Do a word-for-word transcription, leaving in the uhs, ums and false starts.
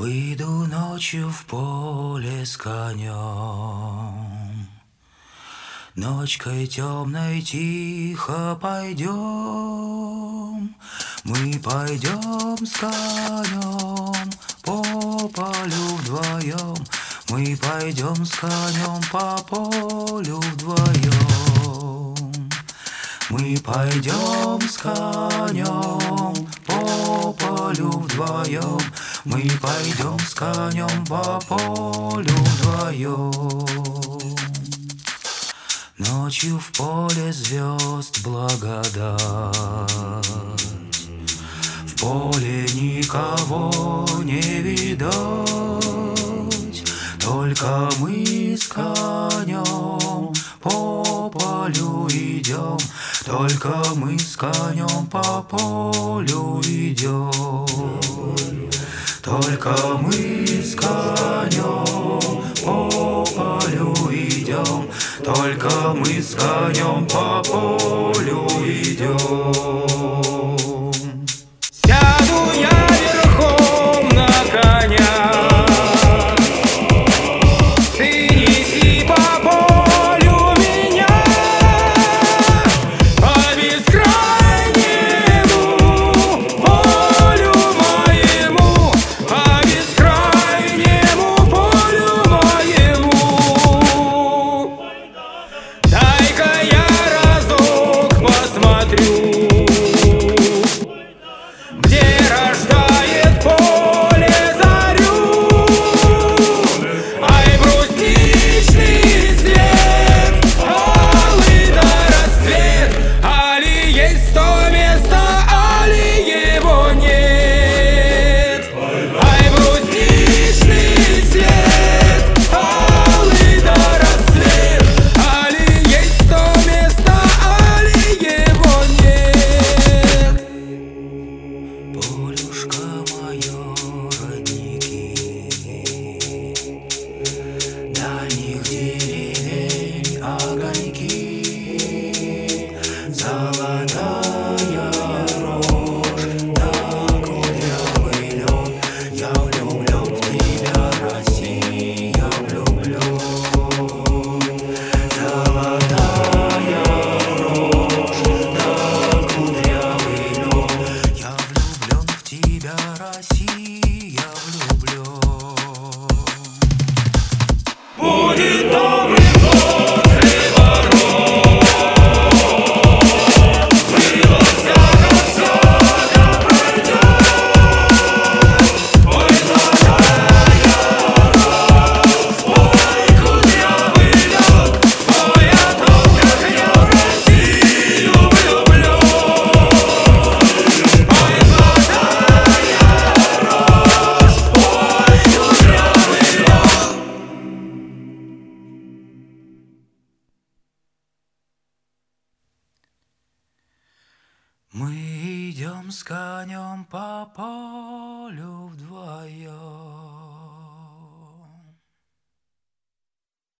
Выйду ночью в поле с конем, ночкой темной тихо пойдем. Мы пойдем с конем по полю вдвоем. Мы пойдем с конем по полю вдвоем. Мы пойдем с конем по полю вдвоем. Мы пойдем с конем по полю вдвоем. Ночью в поле звезд благодать, в поле никого не видать. Только мы с конем по полю идем. Только мы с конем по полю идем. Только мы с конем по полю идем. Только мы с конем по полю идем. Сяду я верхом на коня, ты неси по полю меня, по бескрайнему полю моему, по бескрайнему полю моему. Дай-ка я разок посмотрю, где рождает поле зарю. Ай, брусничный цвет, алый до рассвет. Али есть то место, али его нет. Ай, брусничный цвет, алый до рассвет. Али есть то место, али его нет. Полюшка мое, родники, дальних деревень огоньки, золотая рожь, да кудрявый лед. Я влюблен в тебя, Россия, влюблен. Золотая рожь, да кудрявый лед. Я влюблен в тебя, Россия, влюблен. Будет добрый год, приворот. Было всяко, всяко пройдет. Ой, золотая рожь, ой, кудрявый лед. Ой, о том, как я в Россию влюблен. Ой, золотая рожь, ой, кудрявый лед. Мы идем с конем по полю вдвоем.